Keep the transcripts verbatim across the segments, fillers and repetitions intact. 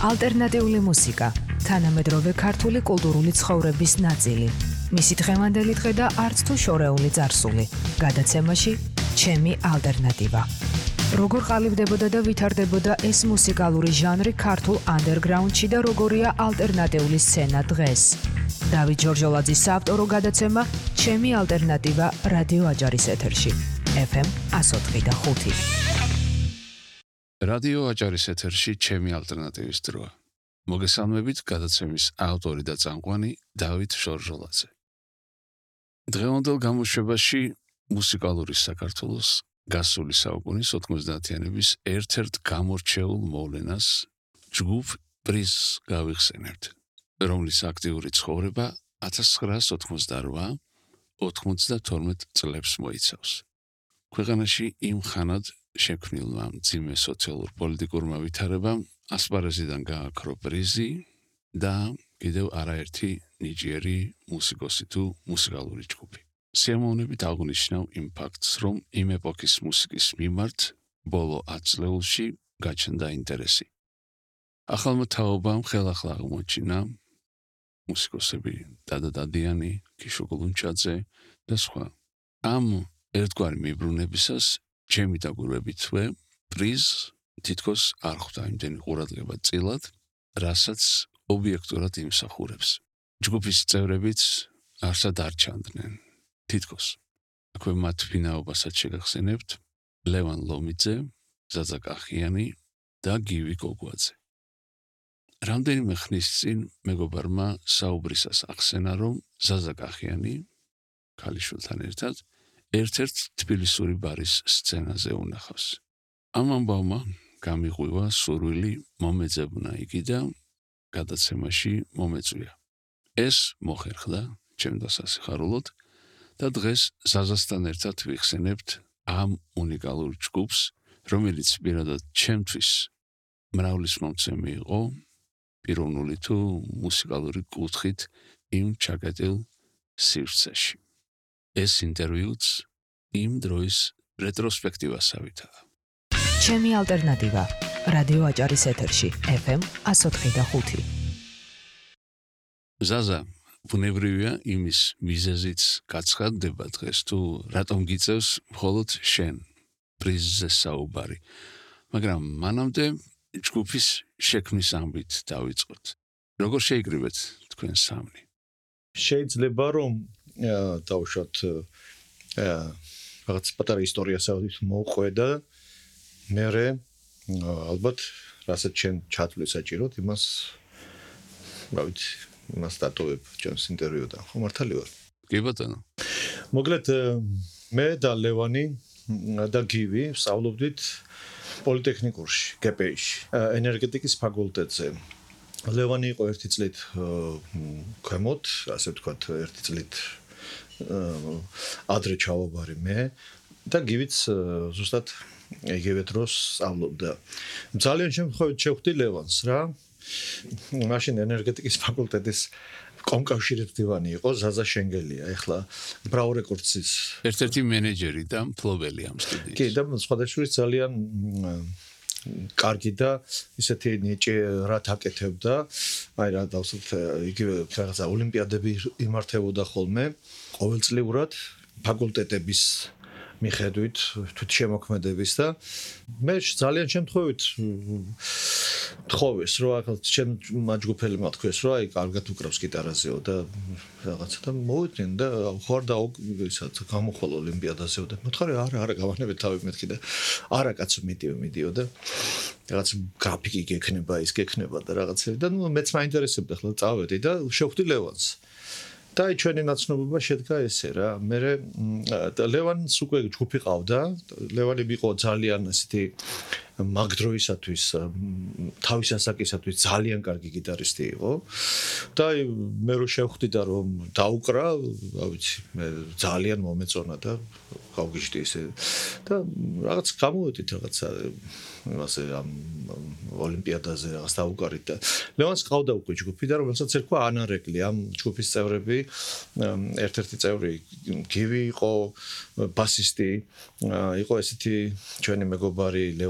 ალტერნატიული მუსიკა, თანამედროვე ქართული კულტურული ცხოვრების ნაწილი. მისი დღევანდელი დღე და არც თუ შორეული წარსული. გადაცემაში ჩემი ალტერნატივა. როგორ ყალიბდებოდა და ვითარდებოდა ეს მუსიკალური ჟანრი ქართულ ანდერგრაუნდში და როგორია ალტერნატიული სცენა დღეს. დავით ჯორჯოლაძის საავტორო გადაცემა ჩემი ალტერნატივა რადიო აჭარის ეთერში. ეფ ემ εκατო ოთხი და ხუთი. რადიო აჭარის ეთერში ჩემი ალტერნატივის დროა. მოგესალმებით, გადაცემის ავტორი და წამყვანი დავით ჯორჯოლაძე. დღევანდელ გამოშვებაში მუსიკალური საქართველოს გასული საუკუნის ოთხმოცდაათიანების ერთ-ერთ გამორჩეულ მოვლენას ჯგუფ პრიზს გავიხსენებთ, რომლის აქტიური ცხოვრება ათას ცხრაას ოთხმოცდაორმა ოთხმოცდათორმეტ წლებს მოიცავს. ქვეყანაში იმ ხანად შექმნილმა მძიმე სოციალურ-პოლიტიკურმა ვითარებამ ასპარეზიდან გააქრო პრიზი და კიდევ არაერთი ნიჭიერი მუსიკოსი თუ მუსიკალური ჯგუფი. სიამოვნებით აღნიშნავ იმ ფაქტს, რომ იმ ეპოქის მუსიკის მიმართ ბოლო ათ წლეულში გაჩნდა ინტერესი. ახალმა თაობამ ხელახლა აღმოჩინა მუსიკოსები დადა დადიანი, ქიშო გულუნჩაძე და სხვა. ამ ერთგვარი მიბრუნებისას ჩემი დაკვირვებითვე პრიზ თითქოს არ ხვდა იმდენი ყურადღება წილად, რასაც ობიექტურად იმსახურებს. ჯგუფის წევრებიც არსად არ ჩანდნენ. თითქოს. აქვე მათ ვინაობასაც შეგახსენებთ ლევან ლომიძე, ზაზა კახიანი და გივი გოგუაძე. რამდენიმე ხნის წინ მეგობარმა საუბრისას ახსენა, რომ ზაზა კახიანი ქალიშვილთან ერთად ერთ-ერთ თბილისური ბარის სცენაზე უნახავს. ამ ამბავმა გამიღვივა სურვილი მომეძებნა იგი და გადაცემაში მომეწვია. ეს მოხერხდა ჩემ დასასიხარულოდ და დღეს ზაზასთან ერთად ვიხსენებთ ამ უნიკალურ ჯგუფს, რომელიც პირადად ჩემთვის მრავლის მომცემი იყო პიროვნული თუ მუსიკალური კუთხით იმ ჩაკეტილ სივრცეში. ეს ინტერვიუც იმ დროის რეტროსპექტივასავითაა. ჩემი ალტერნატივა რადიო აჭარის ეთერში ეფ ემ εκατო ოთხი და ხუთი. ზაზა, ბუნებრივია იმის მიზეზიც გაცხადდება დღეს თუ რატომ გიწევს მხოლოდ შენ პრიზზე საუბარი. მაგრამ მანამდე ჯგუფის შექმნის ამბით დავიწყოთ. როგორ შეიკრიბეთ თქვენ სამნი? შეიძლება რომ დავუშვათ რაღაც პატარა ისტორიასავით მოყვე და მე ალბათ რასაც შენ ჩათვლი საჭიროდ იმას რა ვიცი იმას დატოვებ ჩემს ინტერვიუდან. ხო მართალი ვარ? კი ბატონო. მოკლედ მე და ლევანი და გივი ვსწავლობდით პოლიტექნიკურში, გე პე ში, ენერგეტიკის ფაკულტეტზე. ლევანი იყო ერთი წლით ქვემოთ, ასე ვთქვათ, ერთი წლით ადრე ჩავაბარე მე და გივიც ზუსტად იგივე დროს სწავლობდა. ძალიან შემთხვევით შევხვდი ლევანს რა. მაშინ ენერგეტიკის ფაკულტეტის კომკავშირებდივანი იყო ზაზა შენგელია. ეხლა ბრაუ რეკორდსის ერთ-ერთი მენეჯერი და მფლობელი ამ სტუდიის. კი და სხვადასხვა ძალიან კარგი და ისეთი ნიჭი რაც აკეთებდა. აი რა დავსვათ იგივე რაღაცა ოლიმპიადები იმართებოდა ხოლმე ყოველწლიურად ფაკულტეტების მიხედვით თვითშემოქმედების და მე ძალიან შემთხვევით თხოვეს რომ ახლა ჩემ მაჯგუფელებმა თქვეს რომ აი კარგად უკრავს გიტარაზეო და რაღაცა და მოვიდნენ და ხوار და ისაც გამოხვალ ოლიმპიადაზე და მოთხარი არა არა გავანებეთ თავი მეთქი და არა კაცო მიდიო მიდიო და რაღაც გრაფიკი გექნება ის გექნება და რაღაცები და ნუ მეც მაინტერესებდა ახლა წავედი და შევხვდი ლევანს. და ჩვენი ნაცნობობა შედგა ესე რა. მე ლევანს უკვე ჯგუფი ყავდა. ლევანი იყო ძალიან ესეთი მაგდროისათვის თავის ასაკისათვის ძალიან კარგი გიტარისტი იყო. და მე რო შევხვდი და რომ დაუკრა, რა ვიცი, მე ძალიან მომეწონა და გავგიშდი ესე და რაღაც გამოვედით რაღაცა ასე ამ ოლიმპიადაზე რაღაც დაუკარით და ლევანს ყავდა უკვე ჯგუფი და რომელსაც ერქვა ანარეკლი. ამ ჯგუფის წევრები ერთ-ერთი წევრი გივი იყო, ბასისტი იყო ესეთი ჩვენი მეგობარი ლევან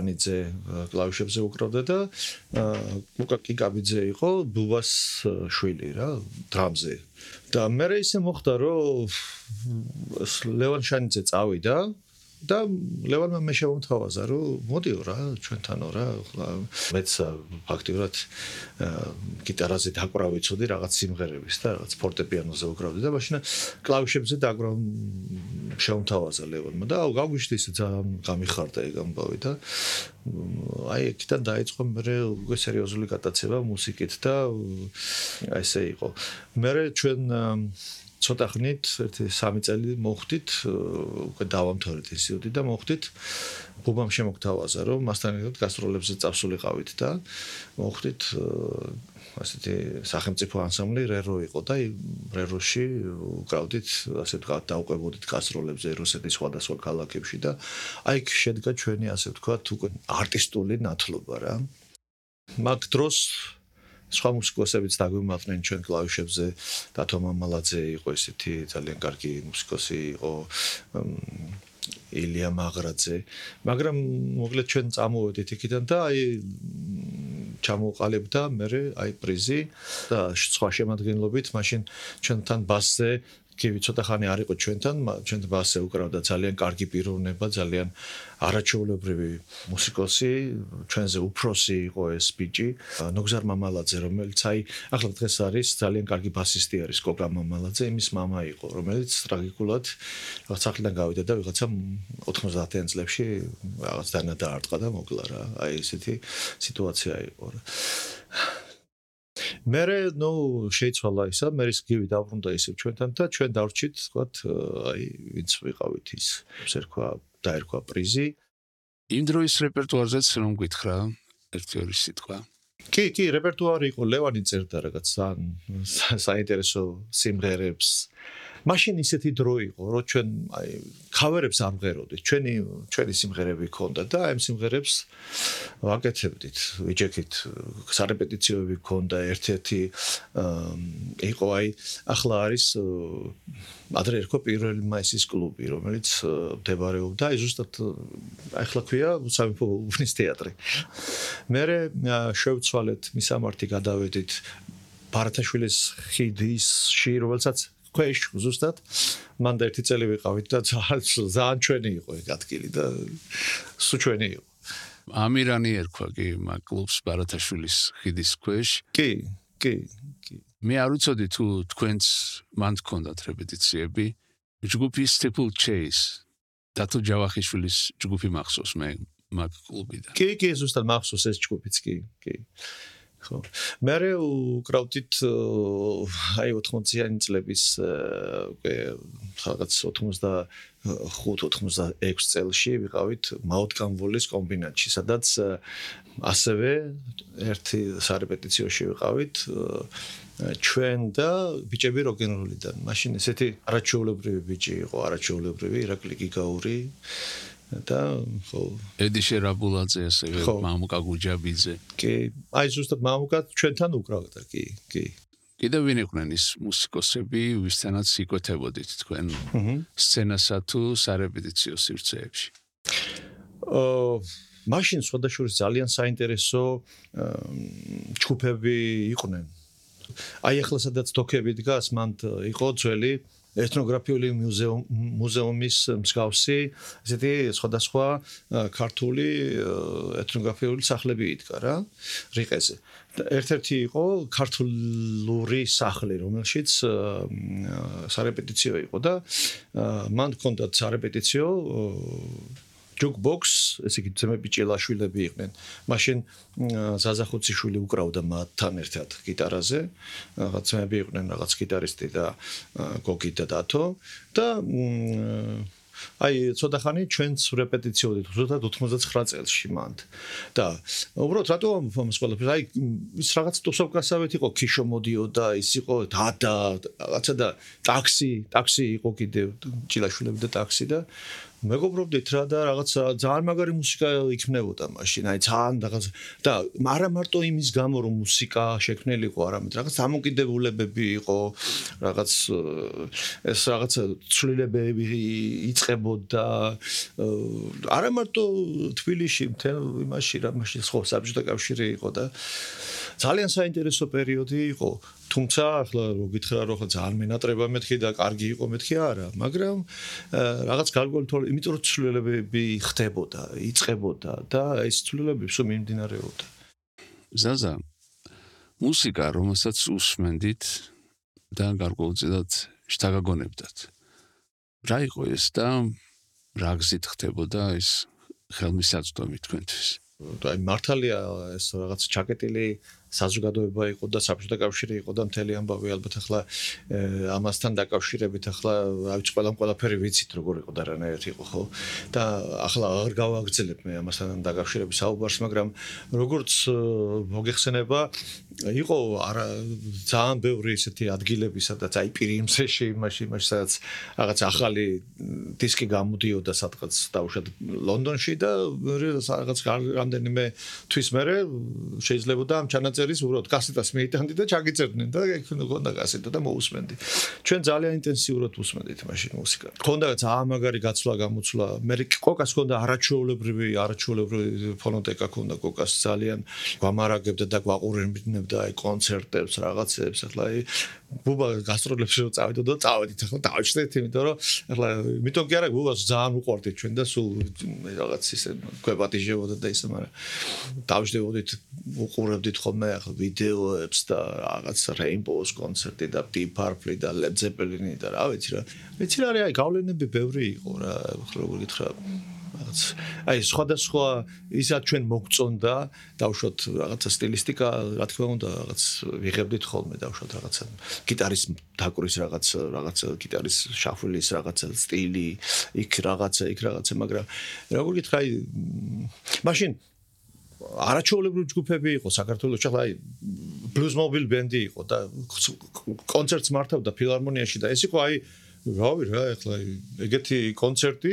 კანიძე კლავიშებზე უკრავდა და ლუკა კიკაბიძე იყო ბუბას შვილი რა დრამზე და მე ისე მოხდა რომ ლევან შანიძე წავიდა და ლევანმა მე შემომთავაზა რომ მოდიო რა ჩვენთანო რა მეც ფაქტიურად გიტარაზე დაკვრა ვიცოდი რაღაც სიმღერების და რაღაც ფორტეპიანოზე უკრავდი და მაშინ კლავიშებზე დაკვრა შემომთავაზა ლევანმა და გაგვიშდი ისე ძალიან გამიხარდა ეგ ამბავი და აი იქიდან დაიწყო მე უკვე სერიოზული გატაცება მუსიკით და აი ესე იყო მე ჩვენ ცოტა ხნით ერთი სამი წელი მოხდით უკვე დავამთავრეთ ინსტიტუტი და მოხდით ბუბამ შემოგთავაზა რომ მასთან ერთად გასტროლებზე წავსულიყავით და მოხდით ასეთი სახელმწიფო ანსამბლი რერო იყო და რეროში უკრავდით ასე ვთქვათ დაუყებოდით გასტროლებზე რუსეთის სხვადასხვა ქალაქებში და აი იქ შედგა ჩვენი ასე ვთქვათ უკვე არტისტული ნათლობა რა მაგ დროს სხვა მუსიკოსებიც დაგვიმართნენ ჩვენ კლავიშებზე დათო მამალაძე იყო ესეთი ძალიან კარგი მუსიკოსი იყო ილია მაგრაძე მაგრამ მოკლედ ჩვენ წამოვედით იქიდან და აი ჩამოყალიბდა მე აი პრიზი და სხვა შემადგენლობით მაშინ ჩვენთან ბასზე კი ცოტა ხანი არ იყო ჩვენთან ჩვენთან ბასზე უკრავდა ძალიან კარგი პიროვნება ძალიან არაჩვეულებრივი მუსიკოსი ჩვენზე უფროსი იყო ეს ბიჭი ნოგზარ მამალაძე რომელიც აი ახლა დღეს არის ძალიან კარგი ბასისტი არის კოკა მამალაძე იმის მამა იყო რომელიც ტრაგიკულად რაღაც სახლიდან გავიდა და ვიღაცა ოთხმოცდაათიან წლებში რაღაც დანა დაარტყა და მოკლა რა აი ესეთი სიტუაცია იყო რა მერე ნუ შეიცვალა ისა მე ის გივი დაბრუნდა ისევ ჩვენთან და ჩვენ დავრჩით თქვათ აი ვინც ვიყავით ის ესე რქვა დაერქვა პრიზი იმ დროის რეპერტუარზეც რომ გითხრა ერთი ორი სიტყვა კი კი რეპერტუარი იყო ლევანი წერდა რაღაც საინტერესო სიმღერებს მაშინ ისეთი დრო იყო რომ ჩვენ აი ქავერებს არ მღეროდით ჩვენი ჩვენი სიმღერები ქონდა და აი სიმღერებს ვაკეთებდით ვიჯექით სარეპეტიციოები ქონდა ერთ-ერთი იყო აი ახლა არის ადრე ერქვა პირველი მაისის კლუბი რომელიც მდებარეობდა აი ზუსტად ახლა ქვია სამეფო უბნის თეატრი მერე შევცვალეთ მისამართი გადავედით ბარათაშვილის ხიდისში რომელსაც ქვეშ ზუსტად მან და ერთი წელი ვიყავით და ძალიან ჩვენი იყო ეგ ადგილი და სულ ჩვენი იყო ამირანი ერქვა კი მაგ კლუბს ბარათაშვილის ხიდის ქვეშ კი კი კი მე არ ვიცოდი თუ თქვენც მან გქონდათ რეპეტიციები ჯგუფი Steeple Chase დათო ჯავახიშვილის ჯგუფი მახსოვს მე მაგ კლუბიდან კი კი ზუსტად მახსოვს ეს ჯგუფიც კი კი ხო მე უკრავდით აი ოთხმოციანი წლების უკვე რაღაც ოცდახუთ ოცდაექვსი წელში ვიყავით მაუტკამბოლის კომბინატში სადაც ასევე ერთი სარეპეტიციოში ვიყავით ჩვენ და ბიჭები როკ-ენ-როლიდან მაშინ ესეთი არაჩვეულებრივი ბიჭი იყო არაჩვეულებრივი ირაკლი გიგაური და ხო ედი შერაბულაძე ასევე მამუკა გუჯაბიძე კი აი ზუსტად მამუკა ჩვენთან უკრავდა კი კი კიდევ ვინ იყვნენ ის მუსიკოსები ვისთანაც იკვეთებოდით თქვენ სცენასა თუ სარეპეტიციო სივრცეებში აა მაშინ სხვადასხვა ძალიან საინტერესო ჯგუფები იყვნენ აი ახლა სადაც თოქები დგას მან იყო ძველი ეთნოგრაფიული მუზეუმის მსგავსი ესეთი სხვადასხვა ქართული ეთნოგრაფიული სახლები იდგა რა რიყეზე ერთ-ერთი იყო ქართული სახლი რომელშიც სარეპეტიციო იყო და მან ჰქონდა სარეპეტიციო jukebox ესე იგი ძმები ჭილაშვილები იყვნენ მაშინ ზაზა ხუციშვილი უკრავდა მათთან ერთად გიტარაზე რაღაც ძმები იყვნენ რაღაც გიტარისტი და გოგი და დათო და აი ცოტა ხანი ჩვენც რეპეტიციოდით ზუსტად ოცდათხმეტ წელში მანდ და უბრალოდ რატომ ამას ყველაფერს აი ის რაღაც ტუსოვკასავით იყო ქიშო მოდიოდა ის იყო დადა რაღაცა და ტაქსი ტაქსი იყო კიდევ ჭილაშვილები და ტაქსი და მეგობრობდით რა და რაღაცა ძალიან მაგარი მუსიკა იქნებოდა მაშინ, აი ძალიან რაღაც და არა მარტო იმის გამო რომ მუსიკა შექმნილი იყო, არამედ რაღაც დამოკიდებულებები იყო, რაღაც ეს რაღაცა ცვლილებები იწყებოდა არა მარტო თბილისში, მთელ იმაში რა მაშინ ხო საბჭოთა კავშირი იყო და ძალიან საინტერესო პერიოდი იყო. თუმცა ახლა რო გითხრა რომ ძალიან მენატრება მეთქი და კარგი იყო მეთქი არა, მაგრამ რაღაც გარკვეული, იმიტომ რომ ცვლილებები ხდებოდა, იწყებოდა და ეს ცვლილებები სულ მიმდინარეობდა. ზაზა, მუსიკა, რომელსაც უსმენდით და გარკვეულწილად შთაგაგონებდათ. რა იყო ეს და რა გზით ხდებოდა ეს ხელმისაწვდომი თქვენთვის? აი მართალია ეს რაღაც ჩაკეტილი საზოგადოება იყო და საბჭოთა კავშირი იყო და მთელი ამბავი ალბათ ახლა ამასთან დაკავშირებით ახლა რა ვიცი ყველამ ყველაფერი ვიცით როგორ იყო და რანაირად იყო ხო და ახლა აღარ გავაგრძელებ მე ამასთან დაკავშირების საუბარს მაგრამ როგორც მოგეხსენება იყო არა ძალიან ბევრი ესეთი ადგილები სადაც აი პირიმსეში იმაში იმაში სადაც რაღაც ახალი დისკი გამოდიოდა სადღაც დაუშვათ ლონდონში და რაღაც რამდენიმე თვის მერე შეიძლებოდა ამ ჩანაწერის უბრალოდ კასეტას მიიტანდი და ჩაგიწერდნენ და ეგ ქონდა კასეტა და მოусმენდი. ჩვენ ძალიან ინტენსიურად უსმენდით მაშინ მუსიკა. ქონდა ძალიან მაგარი გაცვლა გამოცვლა. მე კოკას ქონდა არაჩვეულებრივი არაჩვეულებრივი ფონოტეკა ქონდა კოკას ძალიან გვამარაგებდა და გვაყურებდა აი კონცერტებს რაღაცებს ახლა აი ბუბა გასტროლებში რო წავედო და წავედით ახლა დავჭდეთ იმიტომ რომ ახლა მითო კი არა ბუბას ძალიან უყვარდით ჩვენ და სულ რაღაც ისე გვეპატიჟებოდა და ისე მაგრამ დავჭდებოდით უყურებდით ხოლმე ახლა ვიდეოებს და რაღაც Rainbows კონცერტი და Deep Purple და Led Zeppelin და რა ვიცი რა ვიცი რა აი გავლენები ბევრი იყო რა როგორ გითხრა რაღაც აი სხვადასხვა ისა ჩვენ მოგწონდა დავუშვათ რაღაცა სტილისტიკა რა თქმა უნდა რაღაც ვიღებდით ხოლმე დავუშვათ რაღაცა გიტარის დაკვრვის რაღაც რაღაცა გიტარის შაფვლის რაღაცა სტილი იქ რაღაცა იქ რაღაცა მაგრამ როგორ გითხრა აი მაშინ არაჩვეულებრივი ჯგუფები იყო საქართველოში ახლა აი Blues Mobile ბენდი იყო და კონცერტს მართავდა ფილარმონიაში და ეს იყო აი რავი რა ახლა ეგეთი კონცერტი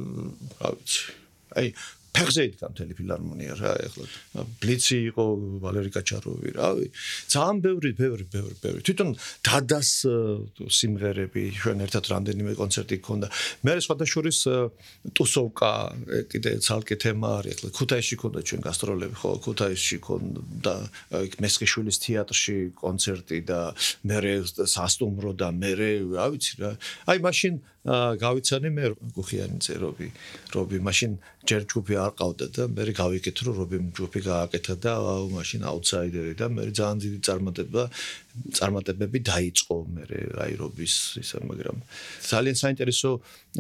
რა ვიცი აი ფეხზე იდგა მთელი ფილარმონია რა ახლა ბლიცი იყო ვალერი კაჩაროვი რავი ძალიან ბევრი ბევრი ბევრი ბევრი თვითონ დადას სიმღერები ჩვენ ერთად რამდენიმე კონცერტი გქონდა მე სხვადასხვის ტუსოვკა კიდე ცალკე თემა არის ახლა ქუთაისში გქონდა ჩვენ გასტროლები ხო ქუთაისში გქონდა მესხიშვილის თეატრში კონცერტი და მე სასტუმრო და მე რა ვიცი რა აი მაშინ გავიცანი მე გუხიანიძე რობი რობი მაშინ ჯერ ჯგუფი არ ყავდა და მე გავიკეთ რომ რობი ჯგუფი გააკეთა და მაშინ აუთსაიდერი და მე ძალიან დიდი წარმატება წარმატებები დაიწყო მე აი რობის ისა მაგრამ ძალიან საინტერესო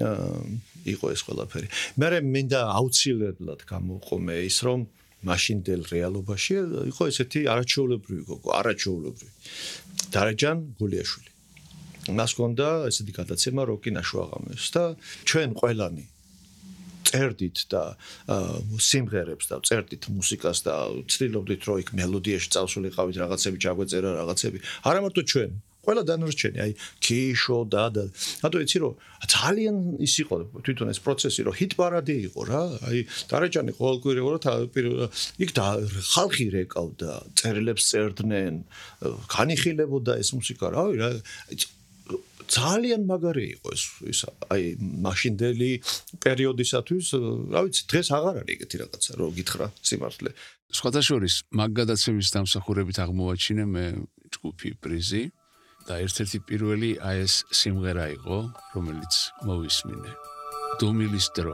იყო ეს ყველაფერი მე მინდა აუცილებლად გამოვყო მე ის რომ მაშინდელ რეალობაში იყო ესეთი არაჩვეულებრივი გოგო არაჩვეულებრივი დარეჯან გულიაშვილი მას ჰქონდა ესეთი გადაცემა როკი ნაშვაღამეს და ჩვენ ყველანი წერდით და სიმღერებს და წერდით მუსიკას და ცდილობდით რომ იქ მელოდიაში წავსულიყავით რაღაცები ჩაგვეწერა რაღაცები არა მარტო ჩვენ ყველა დანარჩენი აი ქიშო და და რატო იცი რომ ძალიან ის იყო თვითონ ეს პროცესი რომ ჰიტ პარადი იყო რა აი დარეჯანი ყოველკვირე იყო რა იქ და ხალხი რეკავდა წერილებს წერდნენ განიხილებოდა ეს მუსიკა რავი რა ძალიან მაგარი იყო ეს ის აი მაშინდელი პერიოდისათვის რა ვიცი დღეს აღარ არის ეგეთი რაღაცა რო გითხრა სიმართლე სხვადასხვის მაგ გადაცემის დამსახურებით აღმოვაჩინე მე ჯგუფი პრიზი და ერთ-ერთი პირველი აი ეს სიმღერა იყო რომელიც მოვისმინე დომილის დრო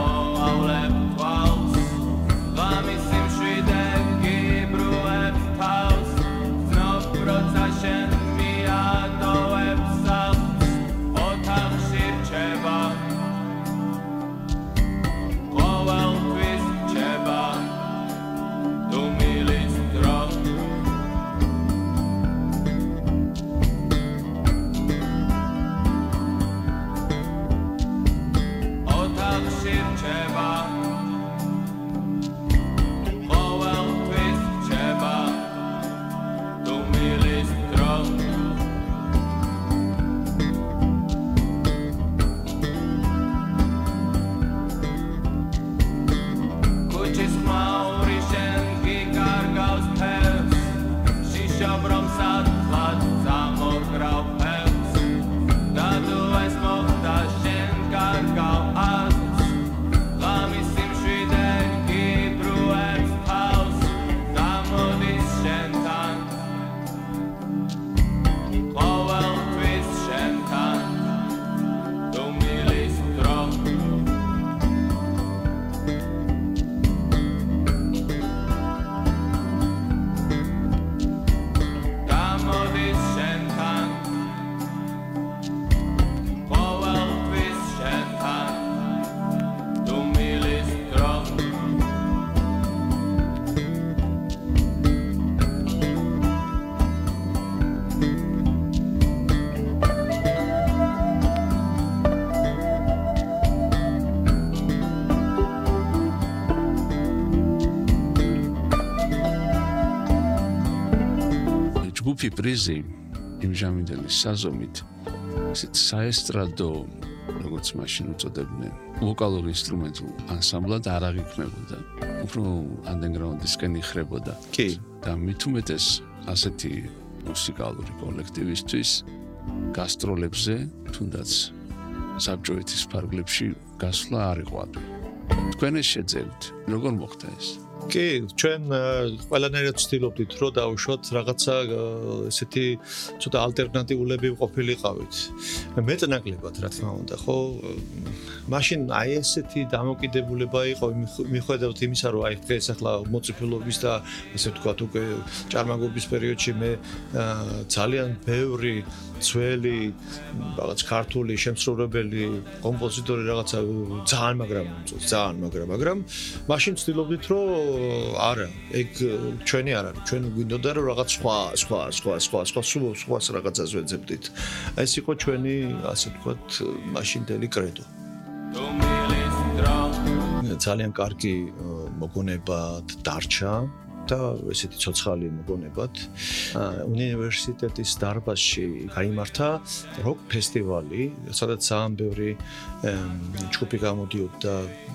Vamos sim, ჯგუფი პრიზი იმჟამინდელი საზომით ესეთ საესტრადო როგორც მაშინ უწოდებდნენ ვოკალურ ინსტრუმენტულ ანსამბლად არ აღიქმებოდა. უფრო ანდერგრაუნდისკენ იხრებოდა. კი. და მით უმეტეს ასეთი მუსიკალური კოლექტივისთვის გასტროლებზე თუნდაც საბჭოეთის ფარგლებში გასვლა არ იყო ადვილი. თქვენ ეს შეძლებთ. როგორ მოხდა ეს? კი, ჩვენ ყველანაირად ვცდილობდით, რომ დავუშვათ რაღაცა ესეთი ცოტა ალტერნატიულები ყოფილიყავით. მეტნაკლებად, რა თქმა უნდა, ხო? მაშინ აი ესეთი დამოკიდებულება იყო მიუხედავად იმისა, რომ აი დღეს ახლა მოწიფულობის და ასე ვთქვათ, უკვე ჭარმაგობის პერიოდში მე ძალიან ბევრი ძველი რაღაც ქართული შემსრულებელი კომპოზიტორი რაღაცა ძალიან მაგრამ ძალიან მაგრამ მაგრამ მაშინ ვცდილობდით, რომ არა, ეგ ჩვენი არ არის. ჩვენ გვინდოდა რომ რაღაც სხვა, სხვა, სხვა, სხვა, სხვა, სხვა, სხვა რაღაცას ვეძებდით. ეს იყო ჩვენი, ასე ვთქვათ, მაშინდელი კრედო. ძალიან კარგი მოგონებად დარჩა და ესეთი ცოცხალი მოგონებად უნივერსიტეტის დარბაზში გაიმართა როკ ფესტივალი, სადაც ძალიან ბევრი ჯგუფი გამოდიოდა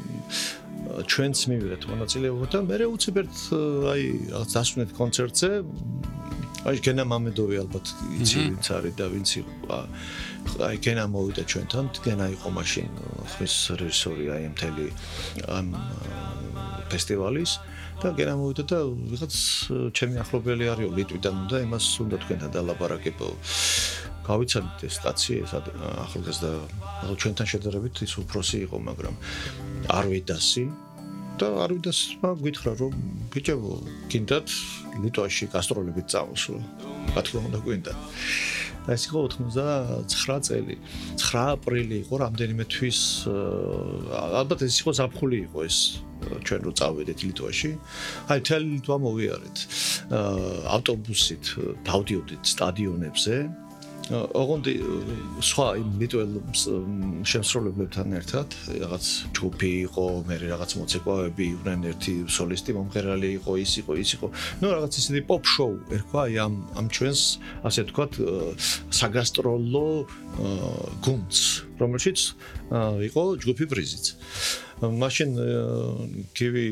ჩვენც მივიღეთ მონაწილეობა და მე უცებერთ აი რაღაც დასვენეთ კონცერტზე აი გენა მამედოვი ალბათ იცი ვინც არის და ვინც იყო აი გენა მოვიდა ჩვენთან გენა იყო მაშინ ხმის რეჟისორი აი მთელი ამ ფესტივალის და გენა მოვიდა და ვიღაც ჩემი ახლობელი არისო ლიტვიდან და იმას უნდა თქვენთან დალაპარაკებო გავიცადეთ ეს კაცი ეს ახალგაზრდა ჩვენთან შედარებით ის უფროსი იყო მაგრამ არ ვიდასი და არ ვიდასმა გითხრა რომ ბიჭებო გინდათ ლიტვაში გასტროლებით წამოსვლა რა თქმა უნდა გვინდა და ეს იყო ოთხმოცდაცხრა წელი ცხრა აპრილი იყო რამდენიმე თვის ალბათ ეს იყო ზაფხული იყო ეს ჩვენ რო წავედით ლიტვაში აი თელ ლიტვა მოვიარეთ ავტობუსით დავდიოდით სტადიონებზე ოღონდ სხვა იმ ლიტველ შემსრულებლებთან ერთად რაღაც ჯგუფი იყო, მე რაღაც მოცეკვავები იყვნენ, ერთი სოლისტი მომღერალი იყო, ის იყო, ის იყო. ნუ რაღაც ისეთი პოპ შოუ ერქვა აი ამ ამ ჩვენს ასე ვთქვათ საგასტროლო გუნდს, რომელშიც იყო ჯგუფი პრიზიც. მაშინ კივი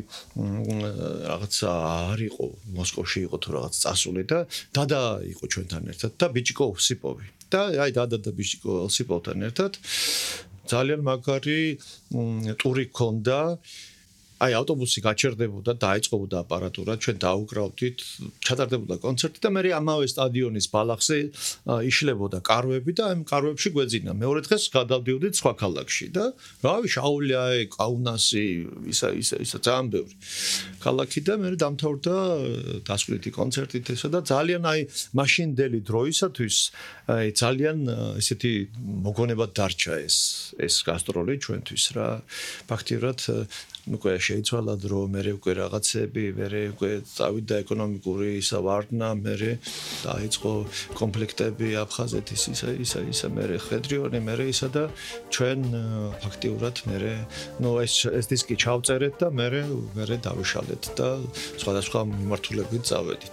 რაღაცა არ იყო მოსკოვში იყო თუ რაღაც წასული და დადა იყო ჩვენთან ერთად და ბიჭიკო ოსიპოვი და აი დადა და ბიჭიკო ოსიპოვთან ერთად ძალიან მაგარი ტური ქონდა აი ავტობუსი გაჩერდებოდა დაიწყებოდა აპარატურა ჩვენ დაუკრავდით ჩატარდებოდა კონცერტი და მე ამავე სტადიონის ბალახზე იშლებოდა კარვები და ამ კარვებში გვეძინა მეორე დღეს გადავდიოდით სხვა ქალაქში და რავი შაულიაე კაუნასი ისა ისა ისა ძალიან ბევრი ქალაქი და მე დამთავრდა დასკვნითი კონცერტით ესა და ძალიან აი მაშინდელი დროისათვის აი ძალიან ესეთი მოგონებად დარჩა ეს ეს გასტროლი ჩვენთვის რა ფაქტიურად უკვე შეიცვალა დრო, მე უკვე რაღაცები, მე უკვე წავიდა ეკონომიკური ისა ვარდნა, მე დაიწყო კონფლიქტები აფხაზეთის ისა ისა ისა მე ხედრიონი, მე ისა და ჩვენ ფაქტიურად მე ნუ ეს ეს დისკი ჩავწერეთ და მე მე დავიშალეთ და სხვადასხვა მიმართულებით წავედით.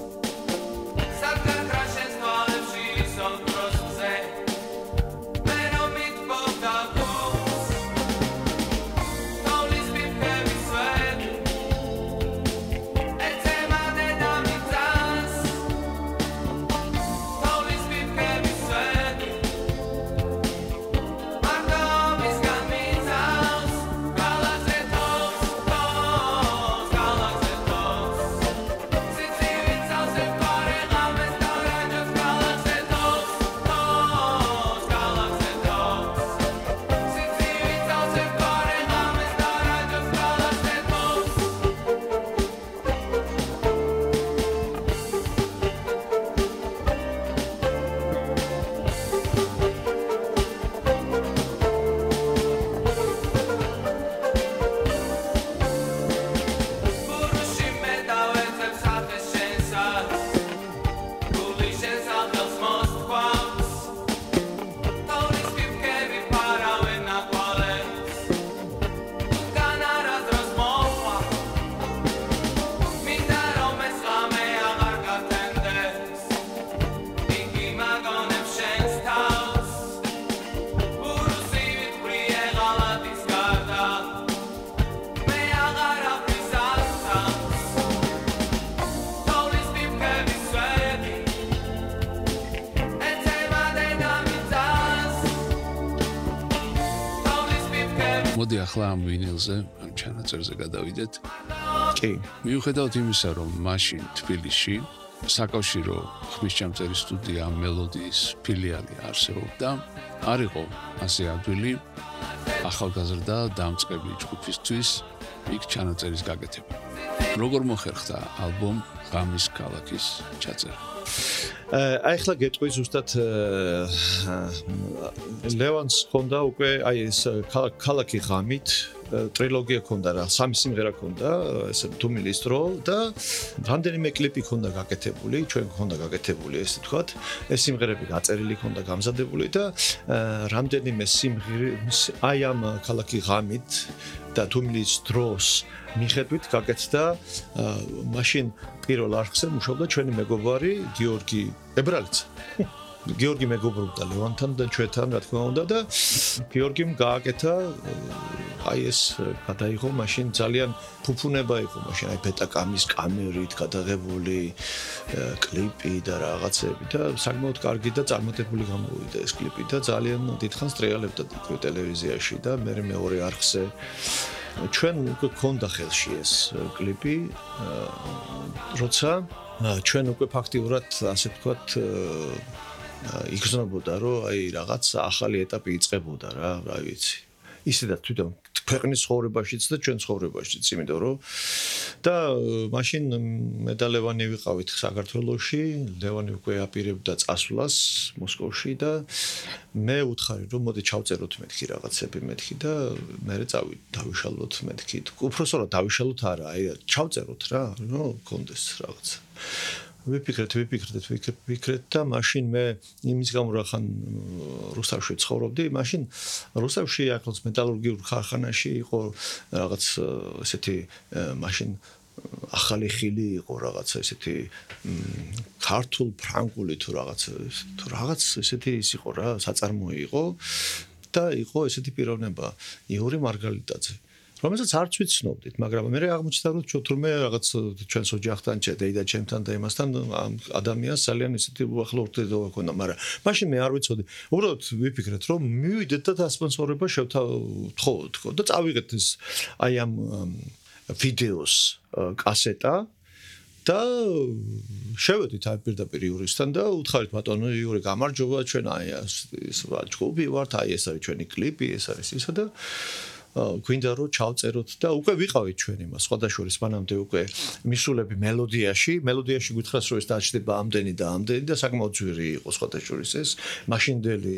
Sad მოდი ახლა ამ ვინილზე, ამ ჩანაწერზე გადავიდეთ. კი. მიუხედავად იმისა, რომ მაშინ თბილისში საკავშირო ხმისჩამწერი სტუდია მელოდიის ფილიალი არსებობდა, არ იყო ასე ადვილი ახალგაზრდა დამწყები ჯგუფისთვის იქ ჩანაწერის გაკეთება. როგორ მოხერხდა ალბომ ღამის ქალაქის ჩაწერა? აი ახლა გეტყვი ზუსტად ლევანს ხონდა უკვე აი ეს ქალაქი ღამით ტრილოგია ქონდა რა, სამი სიმღერა ქონდა, ესე თუმილის დრო და რამდენიმე კლიპი ქონდა გაკეთებული, ჩვენ ქონდა გაკეთებული ესე თქვათ. ეს სიმღერები გაწერილი ქონდა, გამზადებული და რამდენიმე სიმღერა აი ამ ქალაქი ღამით და თუმილის დროს მიხედვით გაკეთდა მაშინ პირველ არხზე მუშაობდა ჩვენი მეგობარი გიორგი ებრალიძე. გიორგი მეგობრობდა ლევანთან და ჩვენთან რა თქმა უნდა და გიორგიმ გააკეთა აი ეს გადაიღო მაშინ ძალიან ფუფუნება იყო მაშინ აი ბეტაკამის კამერით გადაღებული კლიპი და რაღაცები და საკმაოდ კარგი და წარმატებული გამოვიდა ეს კლიპი და ძალიან დიდხანს ტრიალებდა ტელევიზიაში და მე მეორე არხზე ჩვენ უკვე ქონდა ხელში ეს კლიპი როცა ჩვენ უკვე ფაქტიურად ასე ვთქვათ იგრძნობოდა რომ აი რაღაც ახალი ეტაპი იწყებოდა რა, რა ვიცი. ისედაც თვითონ ქვეყნის ცხოვრებაშიც და ჩვენ ცხოვრებაშიც, იმიტომ რომ და მაშინ მე და ლევანი ვიყავით საქართველოში, ლევანი უკვე აპირებდა წასვლას მოსკოვში და მე უთხარი რომ მოდი ჩავწეროთ მეთქი რაღაცები მეთქი და მე წავიდ დავიშალოთ მეთქი. უпроსტად დავიშალოთ არა, აი ჩავწეროთ რა, ნუ კონდეს რაღაცა. ვიფიქრეთ, ვიფიქრეთ, ვიფიქრეთ და მაშინ მე იმის გამო რა ხან რუსთავში ცხოვრობდი, მაშინ რუსთავში ახლოს მეტალურგიულ ქარხანაში იყო რაღაც ესეთი მაშინ ახალი ხილი იყო რაღაცა ესეთი ქართულ ფრანგული თუ რაღაც თუ რაღაც ესეთი ის იყო რა, საწარმოი იყო და იყო ესეთი პიროვნება იური მარგალიტაძე. რომელსაც არც ვიცნობდით, მაგრამ მე აღმოჩნდა რომ თურმე რაღაც ჩვენს ოჯახთან, დეიდა ჩემთან და იმასთან ადამიანს ძალიან ისეთი უახლო ურთიერთობა ჰქონდა, მაგრამ მაშინ მე არ ვიცოდი. უბრალოდ ვიფიქრეთ რომ მივიდეთ და დასპონსორება შევთხოვოთ და წავიღეთ ეს აი ამ ვიდეოს კასეტა და შევედით აი პირდაპირ იურისთან და უთხარით ბატონო იური გამარჯობა ჩვენ აი ეს ჯგუფი ვართ, აი ეს არის ჩვენი კლიპი, ეს არის ისა და გვინდა რომ ჩავწეროთ და უკვე ვიყავით ჩვენ იმას სხვადასხვა მანამდე უკვე მისულები მელოდიაში მელოდიაში გითხრას რომ ეს დაჭდება ამდენი და ამდენი და საკმაოდ ძვირი იყო სხვადასხვა ეს მაშინდელი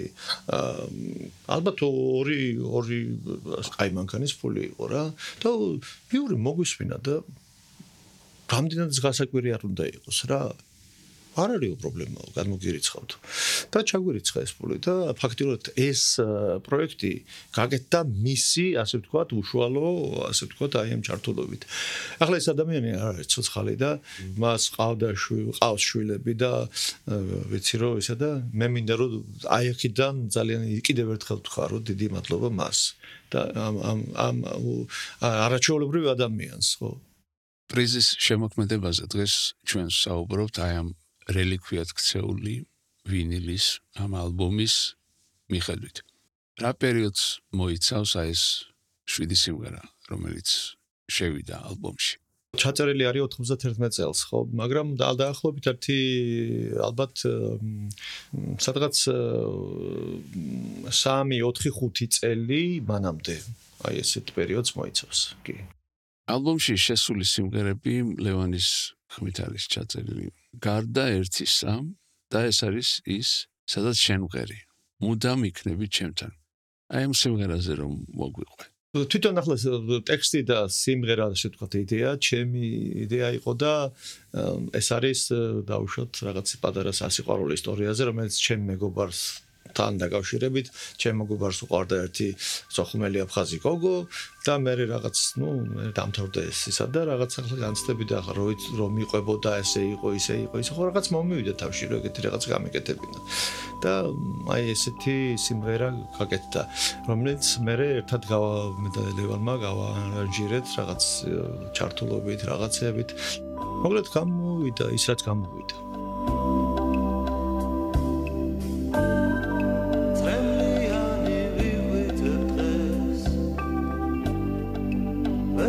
ალბათ ორი ორი აი მანქანის ფული იყო რა და ვიური მოგვისმინა და რამდენად გასაკვირი არ უნდა იყოს რა არ არის პრობლემა, გადმოგირიცხავთ. და ჩაგვირიცხა ეს ფული და ფაქტიურად ეს პროექტი გაკეთდა მისი, ასე ვთქვათ, უშუალო, ასე ვთქვათ, აი ამ ჩართულობით. ახლა ეს ადამიანი არ არის ცოცხალი და მას ყავდა ყავს შვილები და ვიცი რომ ისა და მე მინდა რომ აი აქედან ძალიან კიდევ ერთხელ ვთქვა რომ დიდი მადლობა მას და ამ ამ ამ არაჩვეულებრივ ადამიანს, ხო? პრიზის შემოქმედებაზე დღეს ჩვენ საუბრობთ აი ამ რელიკვიად ქცეული ვინილის ამ ალბომის მიხედვით. რა პერიოდს მოიცავს აი ეს შვიდი სიმღერა, რომელიც შევიდა ალბომში? ჩაწერილი არის ოთხმოცდაერთმეტ წელს, ხო, მაგრამ დაახლოებით ერთი ალბათ სადღაც სამი, ოთხი, ხუთი წელი მანამდე აი ესეთ პერიოდს მოიცავს, კი. ალბომში შესული სიმღერები ლევანის ხმით არის ჩაწერილი. გარდა ერთისა და ეს არის ის, სადაც შენ ვღერი. მუდამ იქნები ჩემთან. აი ამ სიმღერაზე რომ მოგვიყვე. თვითონ ახლა ტექსტი და სიმღერა ასე ვთქვათ იდეა, ჩემი იდეა იყო და ეს არის დაუშვათ რაღაც პატარა სასიყვარულო ისტორიაზე, რომელიც ჩემ მეგობარს თან დაკავშირებით, ჩემ მეგობარს უყვარდა ერთი სოხუმელი აფხაზი გოგო და მე რაღაც, ნუ, მე დამთავრდა ეს ისა და რაღაც ახლა განცდები და ახლა რომ მიყვებოდა ესე იყო, ისე იყო, ისე ხო რაღაც მომივიდა თავში რომ ეგეთი რაღაც გამეკეთებინა. და აი ესეთი სიმღერა გაკეთდა, რომელიც მე ერთად გავა მე და ლევანმა გავაარანჟირეთ რაღაც ჩართულობით, რაღაცებით. მოკლედ გამოვიდა ის რაც გამოვიდა.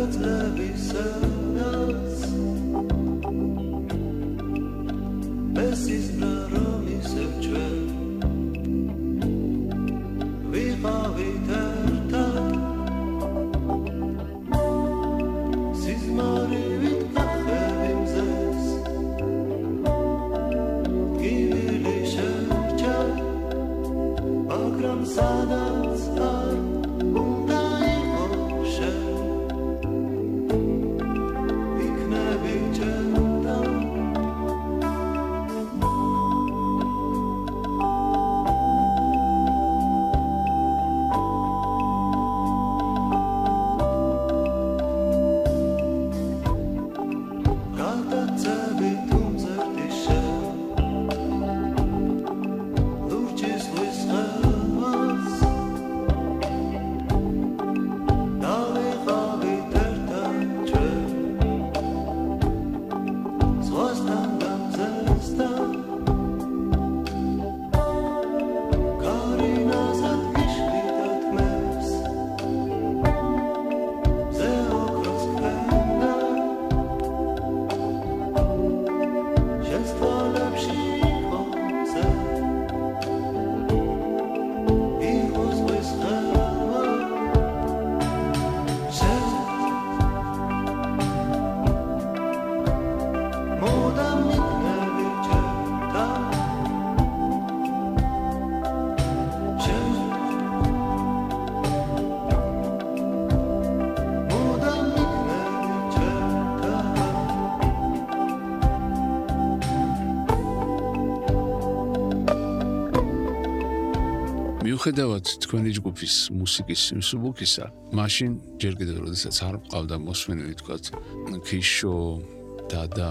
მიუხედავად თქვენი ჯგუფის მუსიკის მსუბუქისა, მაშინ ჯერ კიდევ როდესაც არ მყავდა მოსმენელი თქვათ ქიშო, დადა,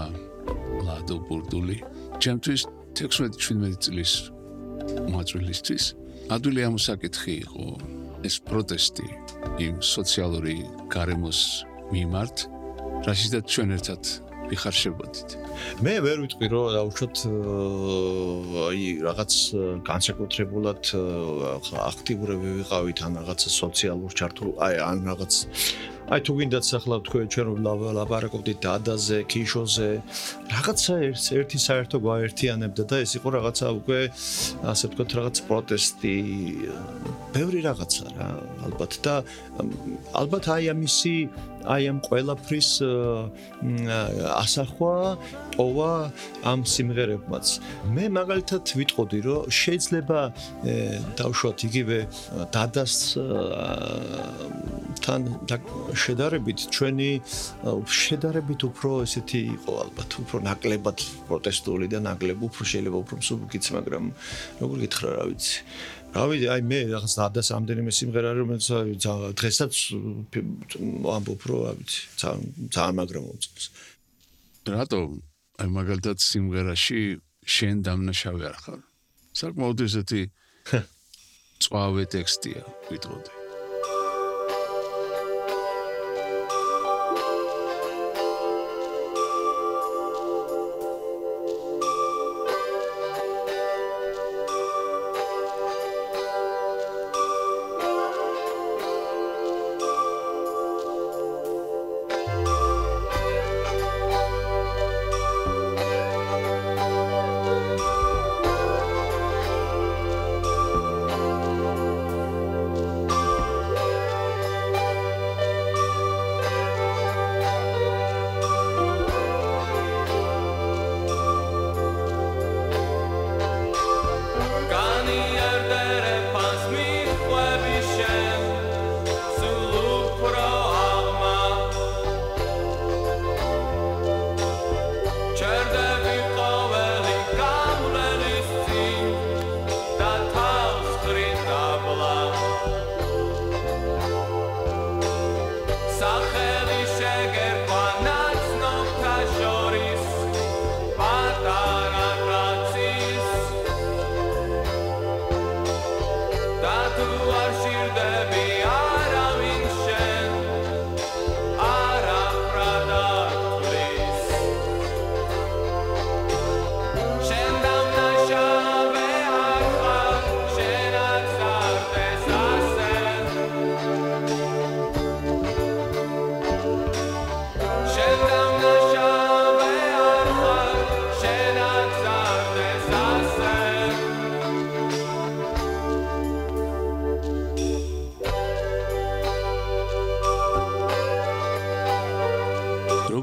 ლადო ბურდული, ჩემთვის თექვსმეტი შვიდმეტი წლის მოწვლილისთვის ადვილი ამოსაკითხი იყო ეს პროტესტი იმ სოციალური გარემოს მიმართ, რაშიდაც ჩვენ ერთად ვიხარშებოდით. მე ვერ ვიტყვი რომ დაუშვათ აი რაღაც განსაკუთრებულად აქტიურები ვიყავით ან რაღაც სოციალურ ჩართულ აი ან რაღაც აი თუ გინდათ ახლა თქვენ ჩვენ რომ ლაპარაკობდით დადაზე, ქიშოზე, რაღაცა ერთი საერთო გვაერთიანებდა და ეს იყო რაღაცა უკვე ასე ვთქვათ რაღაც პროტესტი, ბევრი რაღაცა რა ალბათ და ალბათ აი ამისი აი ამ ყველაფრის ასახვა ყოვა ამ სიმღერებმაც. მე მაგალითად ვიტყოდი რომ შეიძლება დავუშვათ იგივე დადას თან შედარებით ჩვენი შედარებით უფრო ესეთი იყო ალბათ უფრო ნაკლებად პროტესტული და ნაკლებ უფრო შეიძლება უფრო მსუბუქიც მაგრამ როგორ გითხრა რა ვიცი რა ვიცი აი მე რაღაც დადას ამდენიმე სიმღერა რომელიც დღესაც ამბობ რომ რა ვიცი ძალიან მაგრამ მოწონს რატო აი მაგალითად სიმღერაში შენ დამნაშავე არ ხარ საკმაოდ ესეთი წვავე ტექსტია ვიტყოდი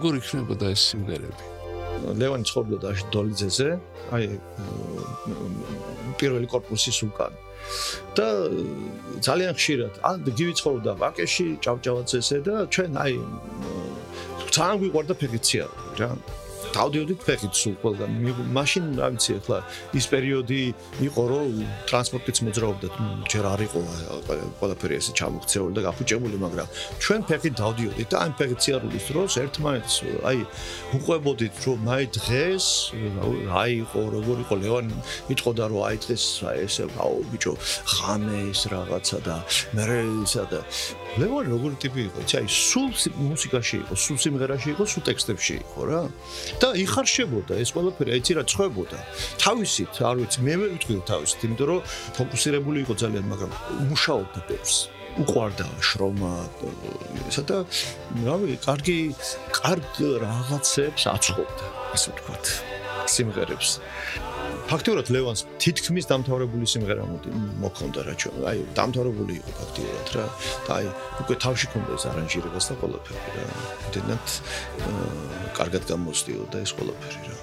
როგორ იქნებოდა ეს სიმღერები? ლევანი ცხოვრობდა დოლიძეზე, აი პირველი კორპუსის უკან. და ძალიან ხშირად ან გივი ცხოვრობდა ვაკეში, ჭავჭავაძეზე და ჩვენ აი ძალიან გვიყვარდა ფეხიციარული რა. დავდიოდით ფეხით სულ ყველგან. მაშინ რა ვიცი ახლა ის პერიოდი იყო რომ ტრანსპორტიც მოძრაობდა, ჯერ არ იყო ყველაფერი ესე ჩამოქცეული და გაფუჭებული, მაგრამ ჩვენ ფეხით დავდიოდით და ამ ფეხიციარულის დროს ერთმანეთს აი უყვებოდით რომ აი დღეს რა იყო, როგორ იყო ლევანი იტყოდა რომ აი დღეს აი ესე აუ ბიჭო ხამე ის რაღაცა და მე ისა და ლევანი როგორი ტიპი იყო, იცი აი სულ მუსიკაში იყო, სულ სიმღერაში იყო, სულ ტექსტებში იყო რა. და იხარშებოდა ეს ყველაფერი, აიცი რა წხვებოდა. თავისით, არ ვიცი, მე ვერ ვიტყვი თავისით, იმიტომ რომ ფოკუსირებული იყო ძალიან, მაგრამ მუშაობდა ბევრს. უყვარდა შრომა, ესა და რავი, კარგი, კარგ რაღაცებს აწყობდა, ასე ვთქვათ, სიმღერებს. ფაქტიურად ლევანს თითქმის დამთავრებული სიმღერა მოქონდა რა ჩვენ. აი, დამთავრებული იყო ფაქტიურად რა. და აი, უკვე თავში ქონდა ეს არანჟირებას და ყველაფერი რა. იმდენად კარგად გამოსდიოდა ეს ყველაფერი რა.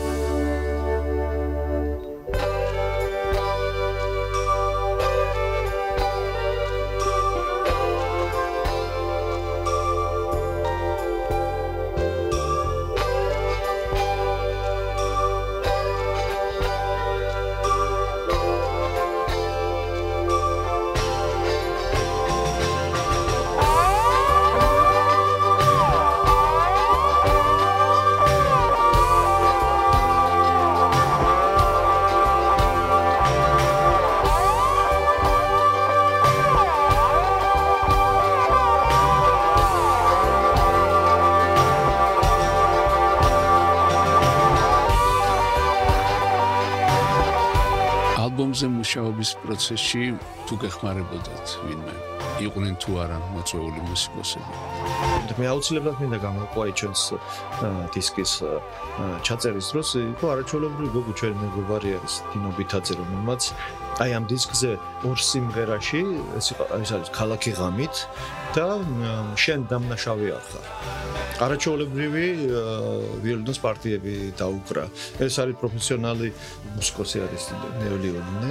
ალბომზე მუშაობის პროცესში თუ გეხმარებოდათ ვინმე? იყვნენ თუ არა მოწვეული მუსიკოსები? მე აუცილებლად მინდა გამოვყვა ჩვენს დისკის ჩაწერის დროს იყო არაჩვეულებრივი გოგო ჩვენი მეგობარი არის დინო ბითაძე, რომელმაც აი ამ დისკზე ორ სიმღერაში ეს არის ქალაქი ღამით და შენ დამნაშავე არ ხარ. არაჩვეულებრივი ვიოლინოს პარტიები დაუკრა. ეს არის პროფესიონალი მუსიკოსი არის ნეოლეონინე.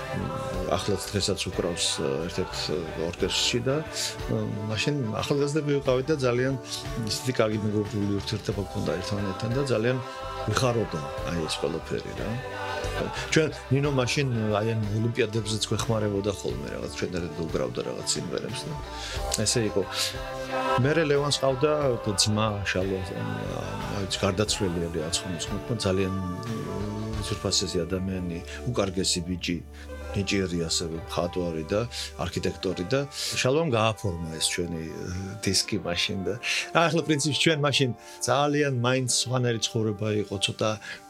ახლაც დღესაც უკრავს ერთ-ერთ ორკესტრში და მაშინ ახალგაზრდები ვიყავით და ძალიან ისეთი კარგი მეგობრული ურთიერთობა ჰქონდა ერთმანეთთან და ძალიან ვიხარობდა აი ეს ყველაფერი რა. ჩვენ ნინო მაშინ აი ამ ოლიმპიადებზეც გვეხმარებოდა ხოლმე რაღაც ჩვენ ერთად უკრავდა რაღაც სიმღერებს და ესე იყო. მერე ლევანს ყავდა ძმა შალო აი გარდაცვლილი აცხოვრის მოყვა ძალიან ზურფასესი ადამიანი, უკარგესი ბიჭი. ინჟინერი ასევე მხატვარი და არქიტექტორი და შალვამ გააფორმა ეს ჩვენი დისკი მაშინ და ახლა პრინციპში ჩვენ მაშინ ძალიან მაინც სხვანაირი ცხოვრება იყო, ცოტა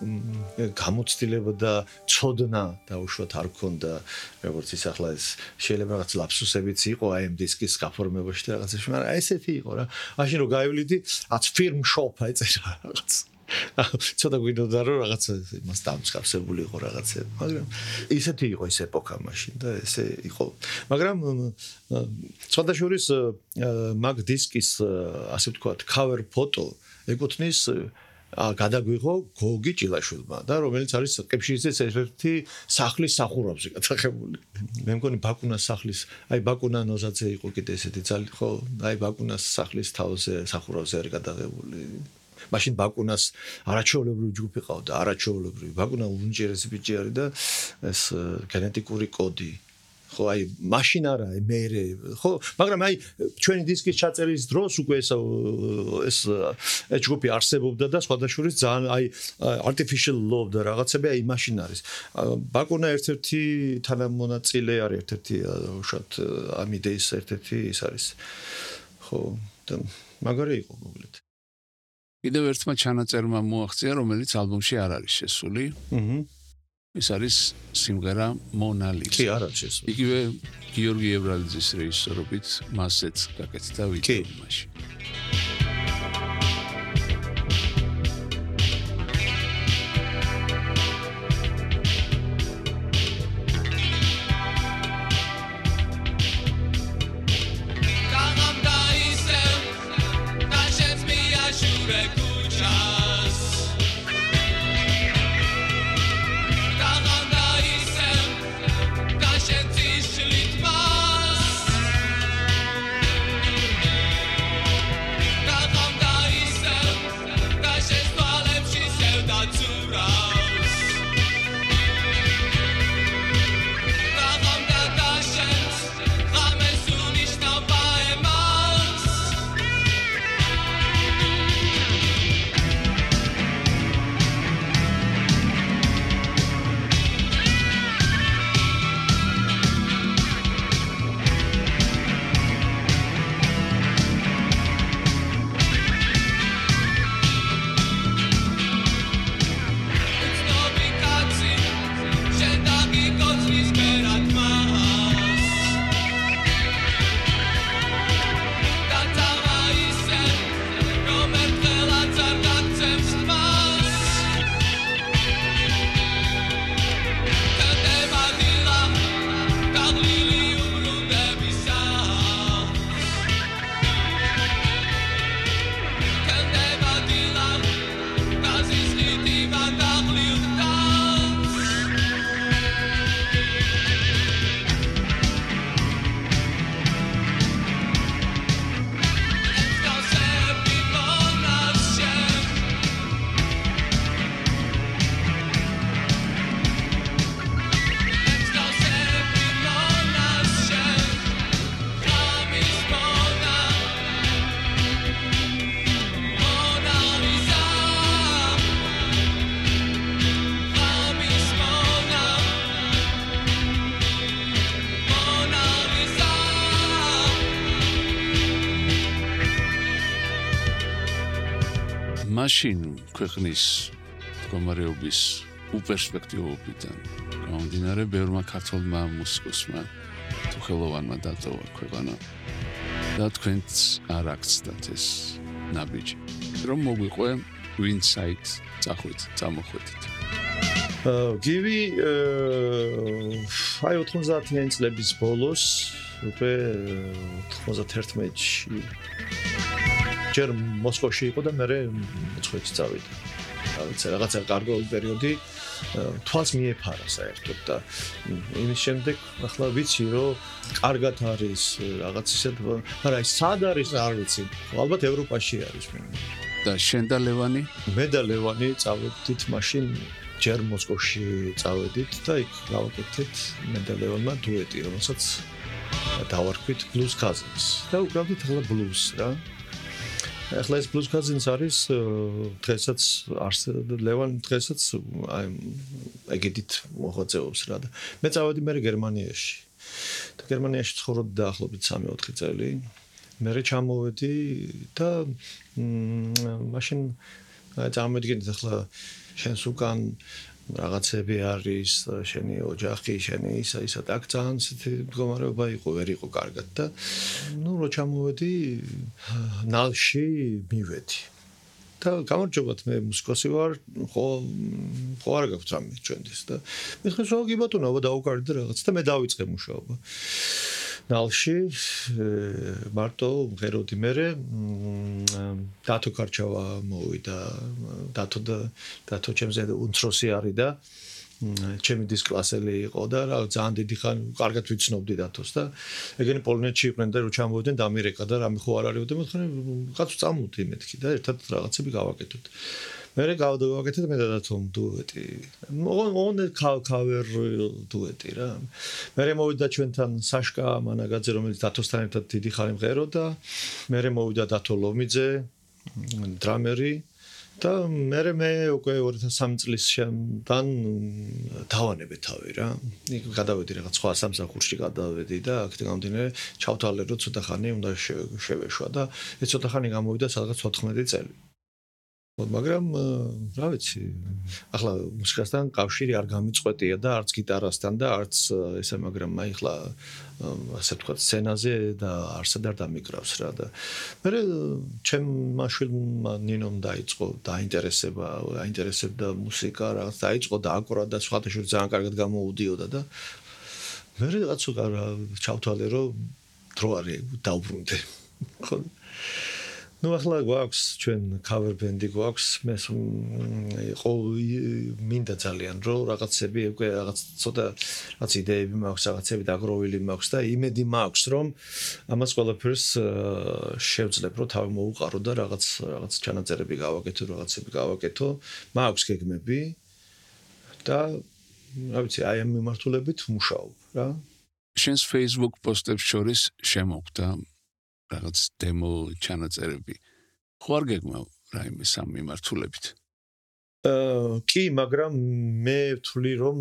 გამოცდილება და ცოდნა დაუშვათ არ ქონდა, როგორც ის ახლა ეს შეიძლება რაღაც ლაფსუსებიც იყო აი ამ დისკის გაფორმებაში და რაღაცებში, მაგრამ ესეთი იყო რა. მაშინ რომ გაივლიდი, აც ფილმ შოპ ეწერა რაღაც ცოტა გვინდოდა რომ რაღაც იმას დამსგავსებული იყო რაღაცა, მაგრამ ისეთი იყო ეს ეპოქა მაშინ და ესე იყო. მაგრამ სხვადასხვის მაგ დისკის ასე ვთქვათ cover photo ეკუთვნის გადაგვიღო გოგი ჭილაშვილმა და რომელიც არის ყიფშიძის ერთ-ერთი სახლის სახურავზე გადაღებული. მე მგონი ბაკუნას სახლის, აი ბაკუნა ნოზაძე იყო კიდე ესეთი ძალიან ხო, აი ბაკუნას სახლის თავზე სახურავზე არის გადაღებული. მაშინ ბაკუნას არაჩვეულებრივი ჯგუფი ყავდა, არაჩვეულებრივი. ბაკუნა უნჯერესი ბიჭი არის და ეს გენეტიკური კოდი. ხო, აი მაშინ არა, მერე, ხო, მაგრამ აი ჩვენი დისკის ჩაწერის დროს უკვე ეს ეს ჯგუფი არსებობდა და სხვადასხვის ძალიან აი artificial love და რაღაცები აი მაშინ არის. ბაკუნა ერთ-ერთი თანამონაწილე არის, ერთ-ერთი უშუალოდ ამ იდეის ერთ-ერთი ის არის. ხო, და მაგარი იყო მოკლედ. კიდევ ერთმა ჩანაწერმა მოაღწია, რომელიც ალბომში არ არის შესული. აჰა. ეს არის სიმღერა მონა ლიზა. კი, არ არის შესული. იგივე გიორგი ევრალიძის რეჟისორობით მასეც გაკეთდა ვიდეო მაშინ. Back. მაშინ ქვეყნის მდგომარეობის უპერსპექტივობიდან გამომდინარე, ბევრმა ქართველმა მუსიკოსმა თუ ხელოვანმა დატოვა ქვეყანა და თქვენც არ აქცდათ ეს ნაბიჯი. რომ მოგვიყვე ვინც საით წახვით, წამოხვედით. გივი აი ოთხმოცდაათიანი წლების ბოლოს უკვე ოთხმოცდაათში ჯერ მოსკოვში იყო და მე მეცხრეში წავიდა. რაღაცა რაღაცა კარგი პერიოდი თვალს მიეფარა საერთოდ და იმის შემდეგ ახლა ვიცი რომ კარგად არის რაღაც ისეთ, მაგრამ აი სად არის არ ვიცი. ალბათ ევროპაში არის. და შენ და ლევანი? მე და ლევანი წავედით მაშინ ჯერ მოსკოვში წავედით და იქ გავაკეთეთ მე და ლევანმა დუეტი, რომელსაც დავარქვით Blues Cousins. და უკრავდით ახლა blues რა. ახლა ეს Blues Cousins არის დღესაც ლევან დღესაც აი ეგეთით მოღვაწეობს რა და მე წავედი მე გერმანიაში. და გერმანიაში ცხოვრობდი დაახლოებით სამი-ოთხი წელი. მე ჩამოვედი და მაშინ წარმოვიდგინეთ ახლა შენს უკან რაღაცები არის, შენი ოჯახი, შენი ისა ისა так ძალიან ისეთი მდგომარეობა იყო, ვერ იყო კარგად და ნუ რო ჩამოვედი ნალში მივედი. და გამარჯობათ მე მუსიკოსი ვარ, ხო ხო არ გაქვთ რამე ჩვენთვის და მითხეს რა კი ბატონო, დაუკარდი და რაღაც და მე დავიწყე მუშაობა. ნალში მარტო ღეროდი მერე დათო კარჩავა მოვიდა დათო და დათო ჩემზე უმცროსი არის და ჩემი დისკლასელი იყო და რა ძალიან დიდი ხანი კარგად ვიცნობდი დათოს და ეგენი პოლონეთში იყვნენ და რო ჩამოვიდნენ დამირეკა და რამე ხო არ არის და მეთქე კაცო წამოვდი მეთქი და ერთად რაღაცები გავაკეთოთ. მე გავაკეთეთ მე და დათომ დუეტი. on cover დუეტი რა. მე მოვიდა ჩვენთან საშკა მანაგაძე რომელიც დათოსთან ერთად დიდი ხანი მღეროდა. მე მოვიდა დათო ლომიძე დრამერი და მე მე უკვე ორი ათას სამი წლის შემდგომ დავანებე თავი რა. იქ გადავედი რაღაც სხვა სამსახურში გადავედი და აქეთ გამომდინარე ჩავთვალე რომ ცოტა ხანი უნდა შევეშვა და ეს ცოტა ხანი გამოვიდა სადღაც ოთხმეტი წელი. მაგრამ რა ვიცი ახლა მუსიკასთან კავშირი არ გამიწყვეტია და არც გიტარასთან და არც ესე მაგრამ აი ახლა ასე ვთქვათ სცენაზე და არსად არ დამიკრავს რა და მე ჩემმა შვილმა ნინომ დაიწყო დაინტერესება აინტერესებდა მუსიკა რაღაც დაიწყო და აკვრა და სხვათა შორის ძალიან კარგად გამოუდიოდა და მე რაღაც ჩავთვალე რომ დრო არის დაუბრუნდე ხო ნუ ახლა გვაქვს ჩვენ cover band-ი გვაქვს მე იყო მინდა ძალიან რომ რაღაცები უკვე რაღაც ცოტა რაღაც იდეები მაქვს რაღაცები დაგროვილი მაქვს და იმედი მაქვს რომ ამას ყველაფერს შევძლებ რომ თავი მოუყარო და რაღაც რაღაც ჩანაწერები გავაკეთო რაღაცები გავაკეთო მაქვს გეგმები და რა ვიცი აი ამ მიმართულებით ვმუშაობ რა შენს Facebook პოსტებს შორის შემოგვდა რაღაც დემო ჩანაწერები. ხო არ გეგმავ რაიმე სამ მიმართულებით? აა კი, მაგრამ მე ვთვლი რომ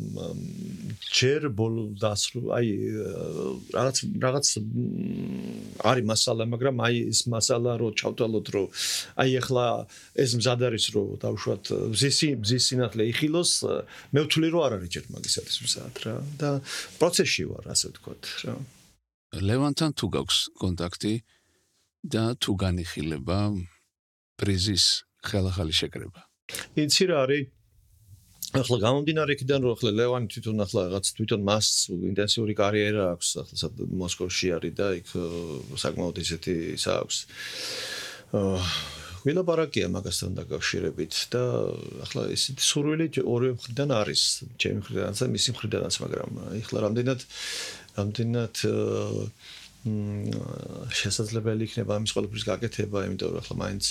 ჯერ ბოლო დასრულ, აი რაღაც რაღაც არის მასალა, მაგრამ აი ეს მასალა რო ჩავთვალოთ რომ აი ახლა ეს მზად არის რომ დავუშვათ მზისი მზის სინათლე იხილოს, მე ვთვლი რომ არ არის ჯერ მაგისათვის მზად რა და პროცესში ვარ ასე ვთქვათ რა. ლევანთან თუ გაქვს კონტაქტი და თუ განიხილება პრიზის ხელახალი შეკრება. იცი რა არის ახლა გამომდინარე იქიდან რომ ახლა ლევანი თვითონ ახლა რაღაც თვითონ მას ინტენსიური კარიერა აქვს ახლა მოსკოვში არის და იქ საკმაოდ ისეთი ის აქვს. ვილაპარაკია მაგასთან დაკავშირებით და ახლა ისეთი სურვილი ორივე მხრიდან არის, ჩემი მხრიდანაც და მისი მხრიდანაც, მაგრამ ახლა რამდენად რამდენად შესაძლებელი იქნება ამის ყველაფრის გაკეთება, იმიტომ რომ ახლა მაინც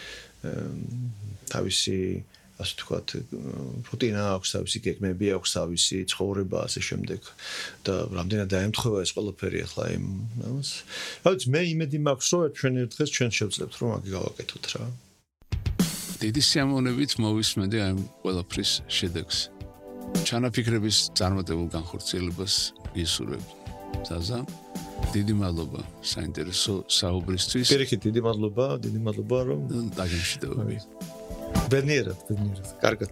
თავისი ასე ვთქვათ რუტინა აქვს, თავისი გეგმები აქვს, თავისი ცხოვრება ასე შემდეგ და რამდენად დაემთხვევა ეს ყველაფერი ახლა იმ ამას. რა ვიცი, მე იმედი მაქვს, რომ ჩვენ ერთ დღეს ჩვენ შევძლებთ, რომ მაგ გავაკეთოთ რა. დიდი სიამოვნებით მოვისმენდი ამ ყველაფრის შედეგს. ჩანაფიქრების წარმატებულ განხორციელებას გისურვებ. ზაზა დიდი მადლობა საინტერესო საუბრისთვის. პირიქით დიდი მადლობა, დიდი მადლობა რომ დაგემშვიდობებით. ბედნიერად, ბედნიერად. კარგად.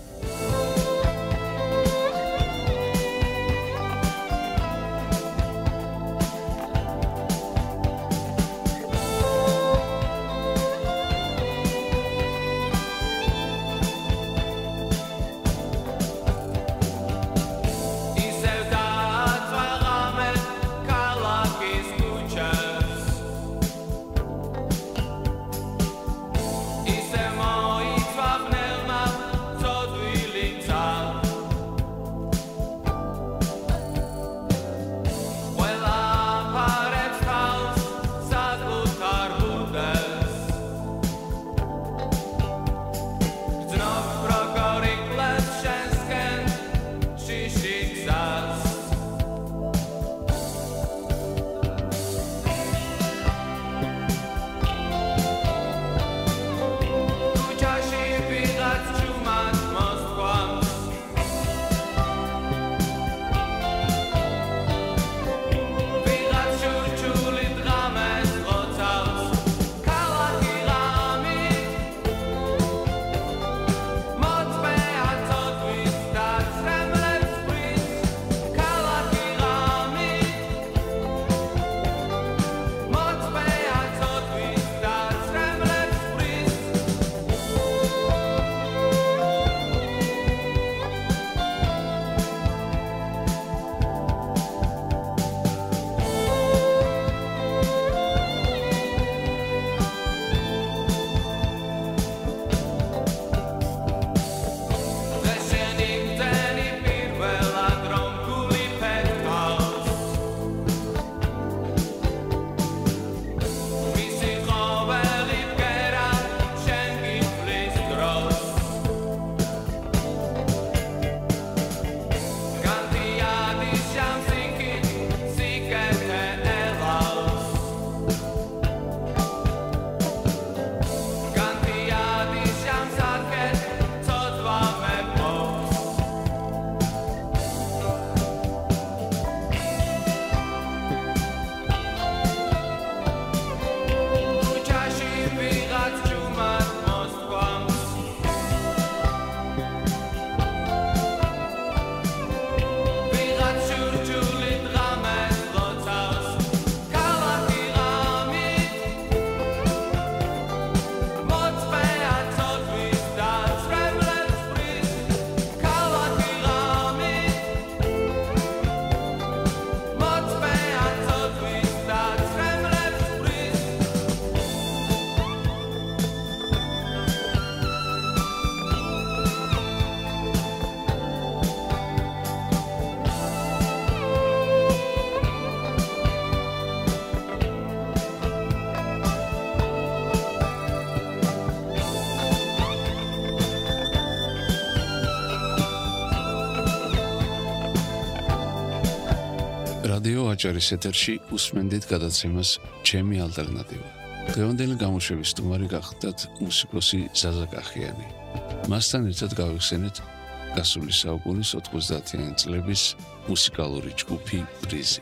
რადიო აჭარის ეთერში უსმენდით გადაცემას ჩემი ალტერნატივა. დღევანდელი გამოშვების სტუმარი გახდათ მუსიკოსი ზაზა კახიანი. მასთან ერთად გავიხსენეთ გასული საუკუნის ოთხმოცდაათიანი წლების მუსიკალური ჯგუფი პრიზი.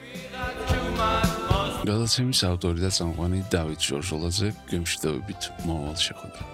გადაცემის ავტორი და წამყვანი დავით ჟორჟოლაძე, გემშვიდობებით მომავალ შეხვედრამდე.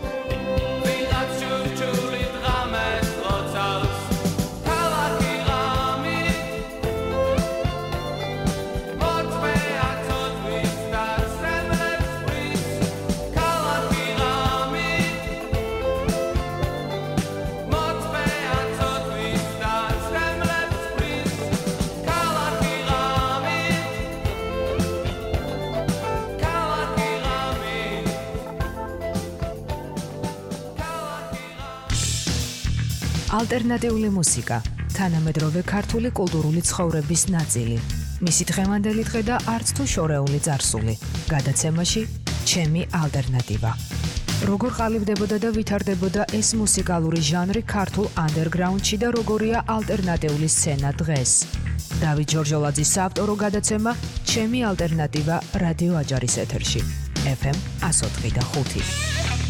ალტერნატიული მუსიკა, თანამედროვე ქართული კულტურული ცხოვრების ნაწილი. მისი დღევანდელი დღე და არც თუ შორეული წარსული. გადაცემაში ჩემი ალტერნატივა. როგორ ყალიბდებოდა და ვითარდებოდა ეს მუსიკალური ჟანრი ქართულ ანდერგრაუნდში და როგორია ალტერნატიული სცენა დღეს. დავით ჟორჟოლაძის საავტორო გადაცემა ჩემი ალტერნატივა რადიო აჭარის ეთერში. ეფ ემ one oh four და five.